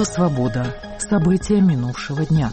«Свобода». События минувшего дня.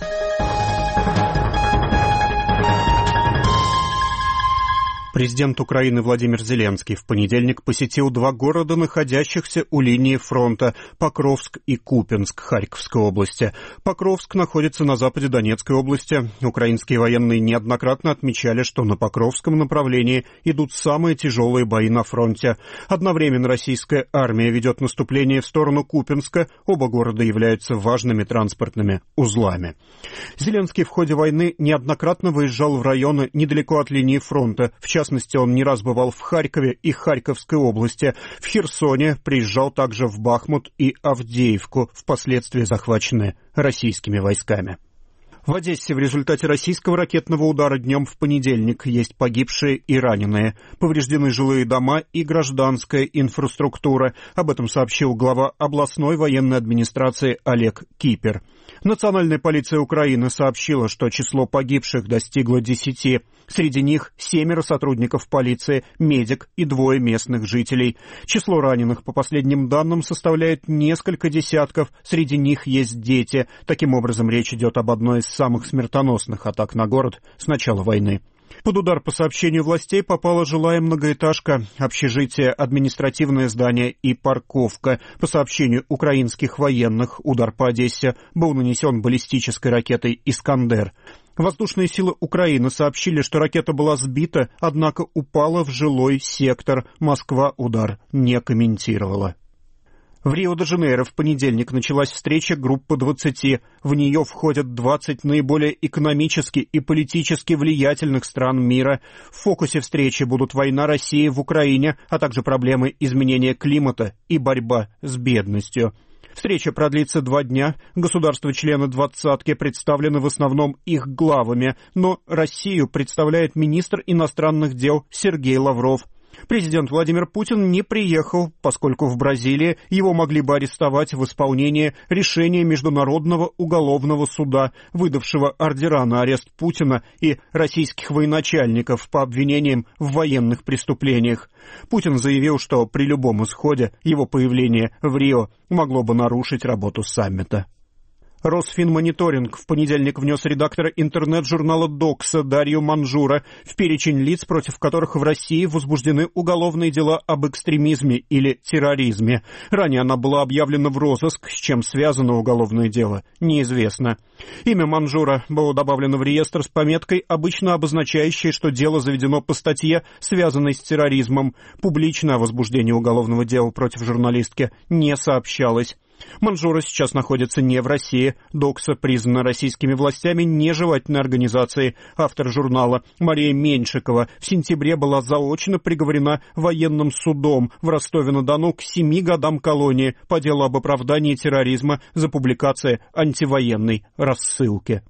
Президент Украины Владимир Зеленский в понедельник посетил два города, находящихся у линии фронта – Покровск и Купянск Харьковской области. Покровск находится на западе Донецкой области. Украинские военные неоднократно отмечали, что на Покровском направлении идут самые тяжелые бои на фронте. Одновременно российская армия ведет наступление в сторону Купянска. Оба города являются важными транспортными узлами. Зеленский в ходе войны неоднократно выезжал в районы недалеко от линии фронта. В частности, он не раз бывал в Харькове и Харьковской области. В Херсоне приезжал также в Бахмут и Авдеевку, впоследствии захваченные российскими войсками. В Одессе в результате российского ракетного удара днем в понедельник есть погибшие и раненые. Повреждены жилые дома и гражданская инфраструктура. Об этом сообщил глава областной военной администрации Олег Кипер. Национальная полиция Украины сообщила, что число погибших достигло 10. Среди них 7 сотрудников полиции, медик и 2 местных жителей. Число раненых, по последним данным, составляет несколько десятков. Среди них есть дети. Таким образом, речь идет об одной из самых смертоносных атак на город с начала войны. Под удар, по сообщению властей, попала жилая многоэтажка, общежитие, административное здание и парковка. По сообщению украинских военных, удар по Одессе был нанесен баллистической ракетой «Искандер». Воздушные силы Украины сообщили, что ракета была сбита, однако упала в жилой сектор. Москва удар не комментировала. В Рио-де-Жанейро в понедельник началась встреча группы 20. В нее входят 20 наиболее экономически и политически влиятельных стран мира. В фокусе встречи будут война России в Украине, а также проблемы изменения климата и борьба с бедностью. Встреча продлится 2 дня. Государства-члены «двадцатки» представлены в основном их главами, но Россию представляет министр иностранных дел Сергей Лавров. Президент Владимир Путин не приехал, поскольку в Бразилии его могли бы арестовать в исполнении решения Международного уголовного суда, выдавшего ордера на арест Путина и российских военачальников по обвинениям в военных преступлениях. Путин заявил, что при любом исходе его появление в Рио могло бы нарушить работу саммита. Росфинмониторинг в понедельник внес редактора интернет-журнала «Докса» Дарью Манжура в перечень лиц, против которых в России возбуждены уголовные дела об экстремизме или терроризме. Ранее она была объявлена в розыск, с чем связано уголовное дело, неизвестно. Имя Манжура было добавлено в реестр с пометкой, обычно обозначающей, что дело заведено по статье, связанной с терроризмом. Публично о возбуждении уголовного дела против журналистки не сообщалось. Манжура сейчас находится не в России. Докса признана российскими властями нежелательной организацией. Автор журнала Мария Меньшикова в сентябре была заочно приговорена военным судом в Ростове-на-Дону к 7 годам колонии по делу об оправдании терроризма за публикацию антивоенной рассылки.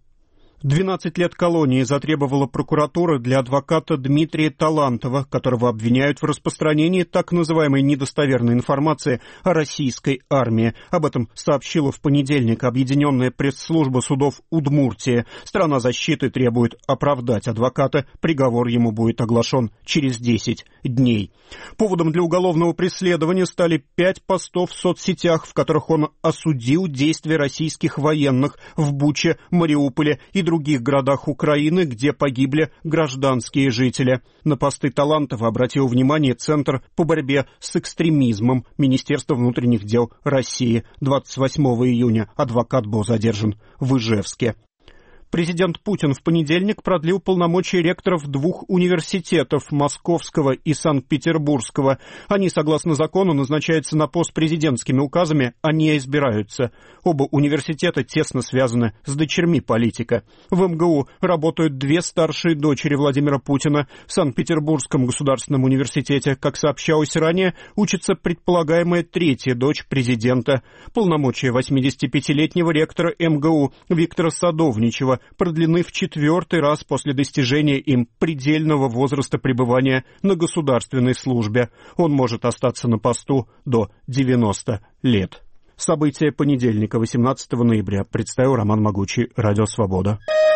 12 лет колонии затребовала прокуратура для адвоката Дмитрия Талантова, которого обвиняют в распространении так называемой недостоверной информации о российской армии. Об этом сообщила в понедельник Объединенная пресс-служба судов Удмуртии. Сторона защиты требует оправдать адвоката. Приговор ему будет оглашен через 10 дней. Поводом для уголовного преследования стали 5 постов в соцсетях, в которых он осудил действия российских военных в Буче, Мариуполе и других городах Украины, где погибли гражданские жители. На посты Талантова обратил внимание Центр по борьбе с экстремизмом Министерства внутренних дел России. 28 июня адвокат был задержан в Ижевске. Президент Путин в понедельник продлил полномочия ректоров 2 университетов – Московского и Санкт-Петербургского. Они, согласно закону, назначаются на пост президентскими указами, а не избираются. Оба университета тесно связаны с дочерьми политика. В МГУ работают 2 старшие дочери Владимира Путина. В Санкт-Петербургском государственном университете, как сообщалось ранее, учится предполагаемая 3-я дочь президента. Полномочия 85-летнего ректора МГУ Виктора Садовничева продлены в 4-й раз после достижения им предельного возраста пребывания на государственной службе. Он может остаться на посту до 90 лет. События понедельника, 18 ноября, представил Роман Могучий, Радио Свобода.